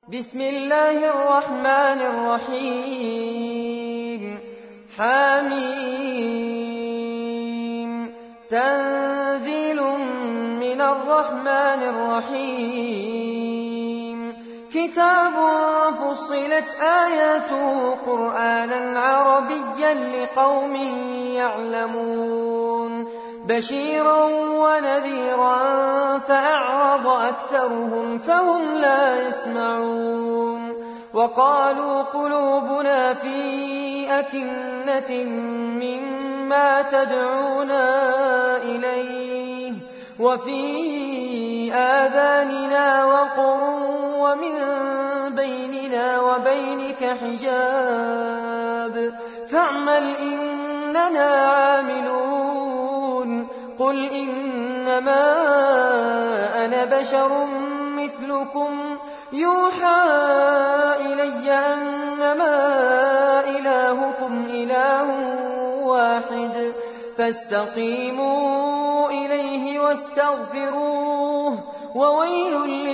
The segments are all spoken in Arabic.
بسم الله الرحمن الرحيم حميم تنزيل من الرحمن الرحيم كتاب فصلت آياته قرآنا عربيا لقوم يعلمون بشيرا ونذيرا فأعرض أكثرهم فهم لا يسمعون وقالوا قلوبنا في أكنة مما تدعونا إليه وفي آذاننا وقر ومن بيننا وبينك حجاب فاعمل إننا عاملون قل إنما أنا بشر مثلكم يوحى إلي أنما إلهكم إله واحد فاستقيموا إليه واستغفروه وويل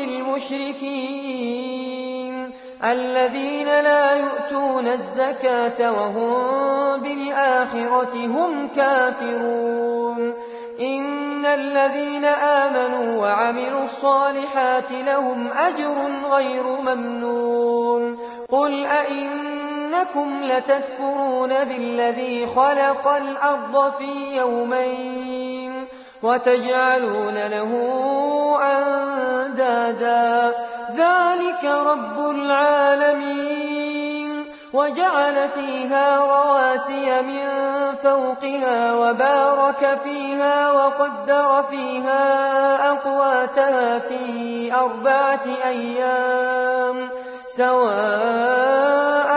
للمشركين الذين لا يؤتون الزكاة وهم بالآخرة هم كافرون إن الذين آمنوا وعملوا الصالحات لهم أجر غير ممنون قل أئنكم لتكفرون بالذي خلق الأرض في يومين وتجعلون له أندادا ذلك رب العالمين وجعل فيها رواسي من فوقها وبارك فيها وقدر فيها أقواتها في 4 أيام سواء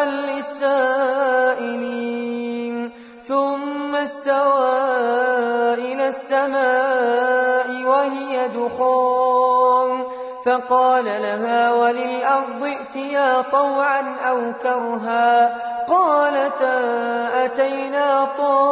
للسائلين ثم استوى إلى السماء وهي دخان فقال لها وللأرض ائتيا طوعا أو كرها قالتا أتينا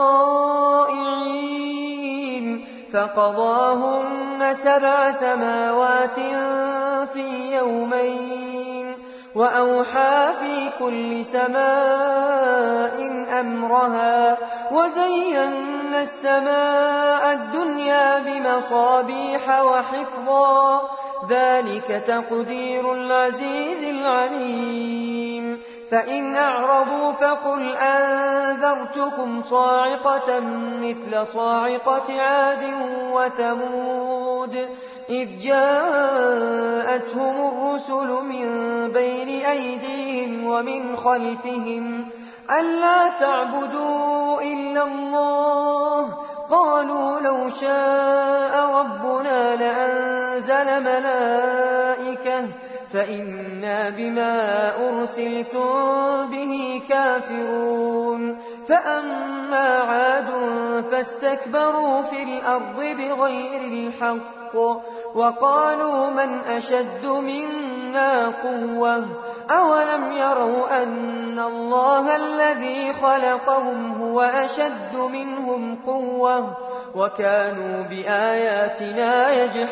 طائعين فقضاهن 7 سماوات في يومين وأوحى في كل سماء أمرها وزينا السماء الدنيا بمصابيح وحفظا ذلك تقدير العزيز العليم فإن أعرضوا فقل أنذرتكم صاعقة مثل صاعقة عاد وثمود إذ جاءتهم الرسل من بين أيديهم ومن خلفهم ألا تعبدوا إلا الله قالوا لو شاء ربنا لأنزل ملائكة فإنا بما أرسلتم به كافرون فأما عاد فاستكبروا في الأرض بغير الحق وقالوا من أشد منا قوة أولم يروا أن الله الذي خلقهم هو أشد منهم قوة وكانوا بآياتنا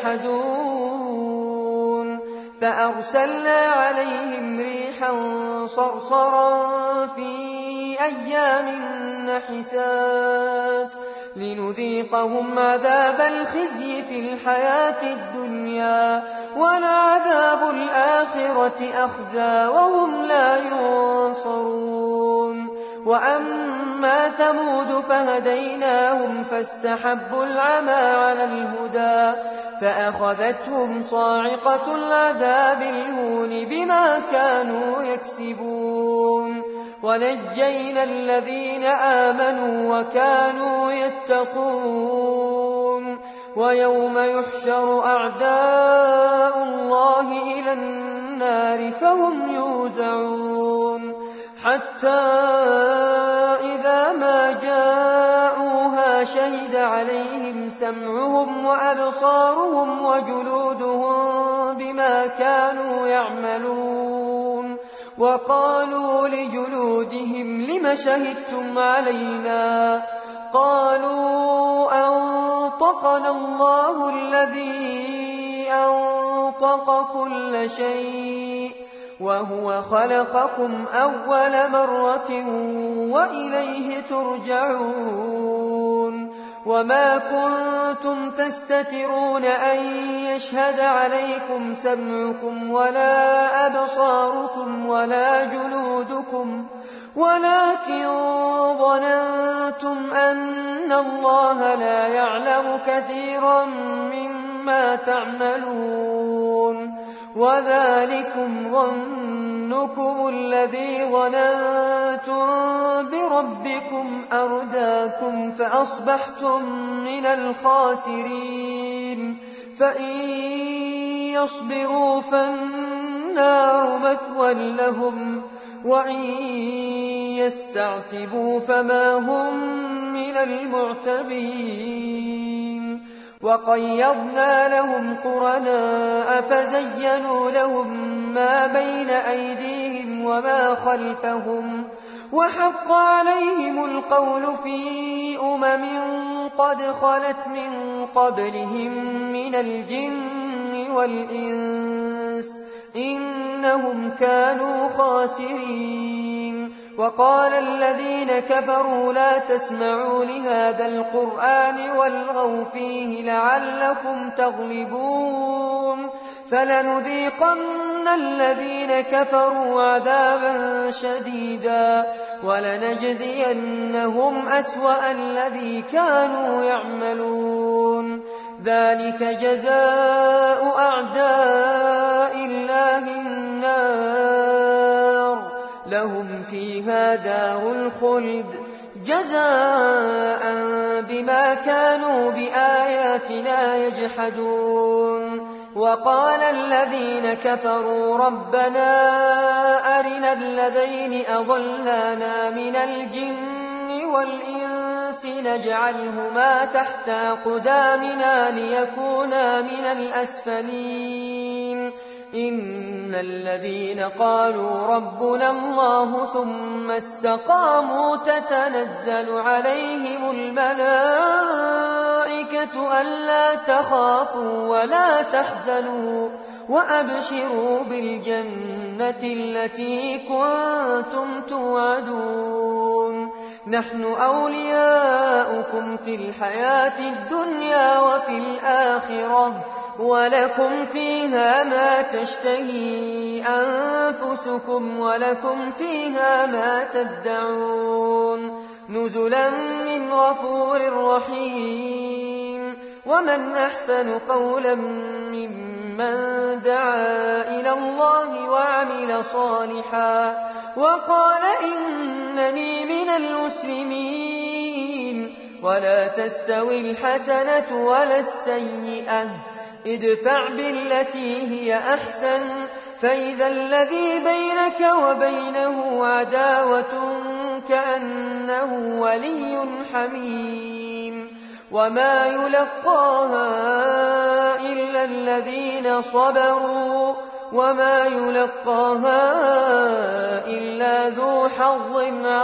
يجحدون فأرسلنا عليهم ريحا صرصرا في أيام نحسات لنذيقهم عذاب الخزي في الحياة الدنيا ولعذاب الآخرة أخزى وهم لا ينصرون وأما ثمود فهديناهم فاستحبوا العمى على الهدى فأخذتهم صاعقة العذاب الهون بما كانوا يكسبون ونجينا الذين آمنوا وكانوا يتقون ويوم يحشر أعداء الله إلى النار فهم يوزعون حتى إذا ما جاءوها شهد عليهم سمعهم وأبصارهم وجلودهم بما كانوا يعملون وقالوا لجلودهم لم شهدتم علينا قالوا أنطقنا الله الذي أنطق كل شيء وهو خلقكم أول مرة وإليه ترجعون وما كنتم تستترون أن يشهد عليكم سمعكم ولا أبصاركم ولا جلودكم ولكن ظننتم أن الله لا يعلم كثيرا مما تعملون وذلكم ظنكم الذي ظننتم بربكم أرداكم فأصبحتم من الخاسرين فإن يصبروا فالنار مثوى لهم وإن يستعتبوا فما هم من المعتبين وقيضنا لهم قرناء فزينوا لهم ما بين أيديهم وما خلفهم وحق عليهم القول في قد خلت من قبلهم من الجن والإنس إنهم كانوا خاسرين وقال الذين كفروا لا تسمعوا لهذا القرآن والغوا فيه لعلكم تغلبون فلنذيقن الذين كفروا عذابا شديدا ولنجزينهم أسوأ الذي كانوا يعملون ذلك جزاء أعداء الله النار لهم فيها دار الخلد جزاء بما كانوا بآياتنا يجحدون وقال الذين كفروا ربنا أرنا الذين أضلانا من الجن والإنس نجعلهما تحت أقدامنا ليكونا من الأسفلين إن الذين قالوا ربنا الله ثم استقاموا تتنزل عليهم الملائكة ألا تخافوا ولا تحزنوا وأبشروا بالجنة التي كنتم توعدون نحن أولياؤكم في الحياة الدنيا وفي الآخرة ولكم فيها ما تشتهي أنفسكم ولكم فيها ما تدعون نزلا من غفور رحيم ومن أحسن قولا ممن دعا إلى الله وعمل صالحا وقال إنني من المسلمين ولا تستوي الحسنة ولا السيئة ادفع بالتي هي أحسن فإذا الذي بينك وبينه عداوة كأنه ولي حميم وما يلقاها إلا الذين صبروا وما يلقاها إلا ذو حظ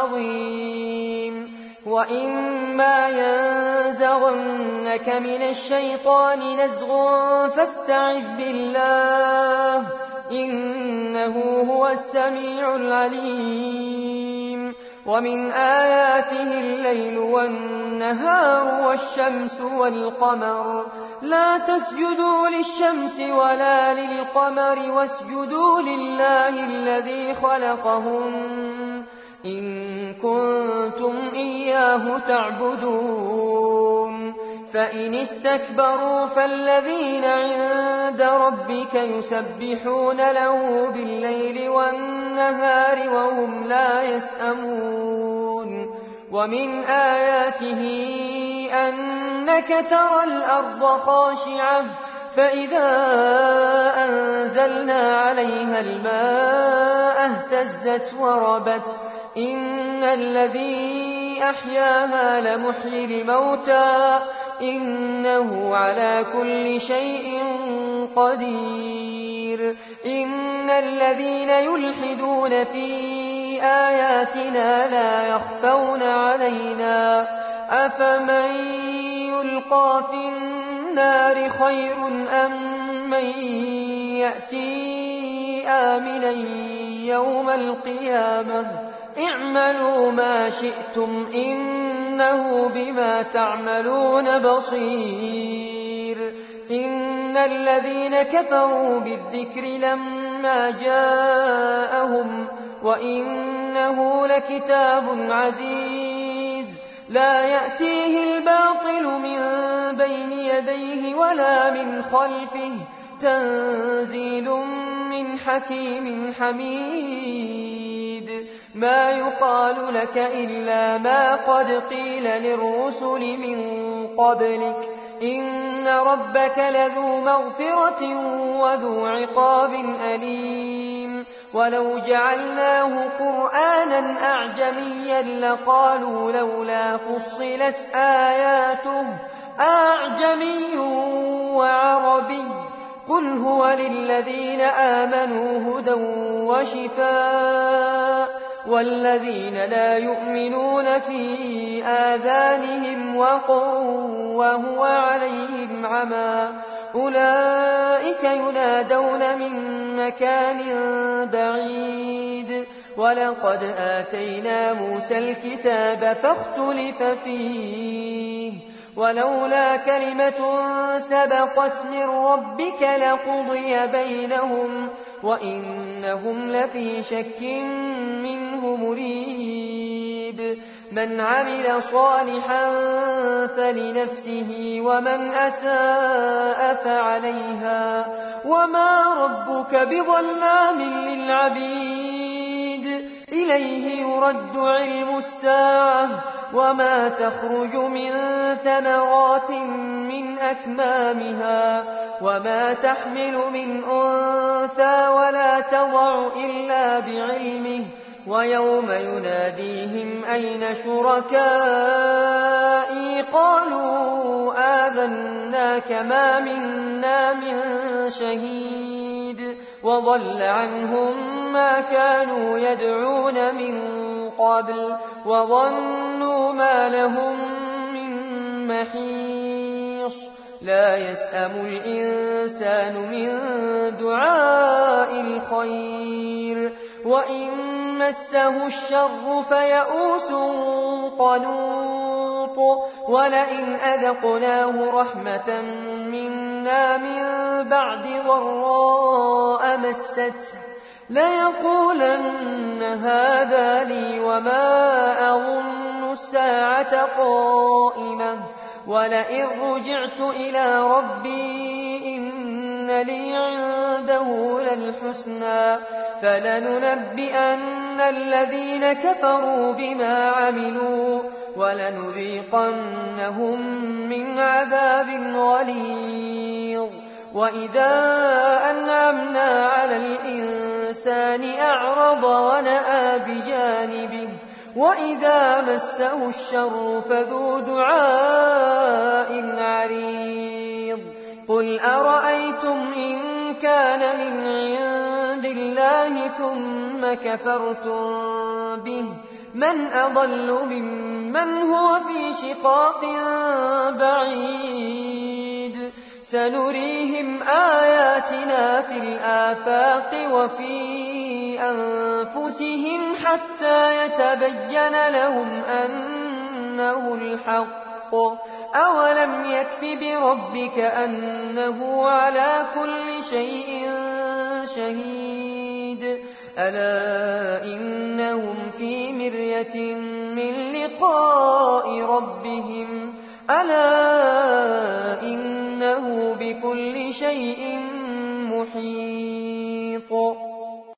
عظيم وإما ينزغنك من الشيطان نزغ فاستعذ بالله إنه هو السميع العليم ومن آياته الليل والنهار والشمس والقمر لا تسجدوا للشمس ولا للقمر واسجدوا لله الذي خلقهم إن كنتم إياه تعبدون فإن استكبروا فالذين عند ربك يسبحون له بالليل والنهار وهم لا يسأمون ومن آياته أنك ترى الأرض خاشعة فإذا أنزلنا عليها الماء اهتزت وربت إن الذي أحياها لمحيي الموتى إنه على كل شيء قدير إن الذين يلحدون في آياتنا لا يخفون علينا أفمن يلقى في النار خير أم من يأتي آمنا يوم القيامة اعملوا ما شئتم إنه بما تعملون بصير. إن الذين كفروا بالذكر لما جاءهم وإنه لكتاب عزيز لا يأتيه الباطل من بين يديه ولا من خلفه تنزيل من حكيم حميد. ما يقال لك إلا ما قد قيل للرسل من قبلك إن ربك لذو مغفرة وذو عقاب أليم. ولو جعلناه قرآنا أعجميا لقالوا لولا فصلت آياته أعجمي وعربي قل هو للذين آمنوا هدى وشفاء والذين لا يؤمنون في آذانهم وقر وهو عليهم عمى أولئك ينادون من مكان بعيد. ولقد آتينا موسى الكتاب فاختلف فيه ولولا كلمة سبقت من ربك لقضي بينهم وإنهم لفي شك منه مريب. من عمل صالحا فلنفسه ومن أساء فعليها وما ربك بظلام للعبيد. إليه يرد علم الساعة وما تخرج من ثمرات من أكمامها وما تحمل من أنثى ولا تضع إلا بعلمه ويوم يناديهم أين شركائي قالوا آذناك ما منا من شهيد وضل عنهم ما كانوا يدعون من قبل وظنوا ما لهم من محيص. لا يسأم الإنسان من دعاء الخير وإن مسه الشر فيئوس قنوط. ولئن أذقناه رحمة منا من بعد ضراء مسته ليقولن هذا لي وما أظن الساعة قائمة ولئن رجعت إلى ربي إن لي عنده للحسنى فلننبئن الذين كفروا بما عملوا ولنذيقنهم من عذاب غليظ. وإذا أنعمنا على الإنسان أعرض ونأى بجانبه وإذا مسه الشر فذو دعاء عريض. قل أرأيتم إن كان من عند الله ثم كفرتم به من أضل ممن هو في شقاق بعيد. سنريهم آياتنا في الآفاق وفي أنفسهم حتى يتبين لهم أنه الحق. أولم يكف بربك أنه على كل شيء شهيد. ألا إنهم في مرية من لقاء ربهم ألا إنه بكل شيء محيط.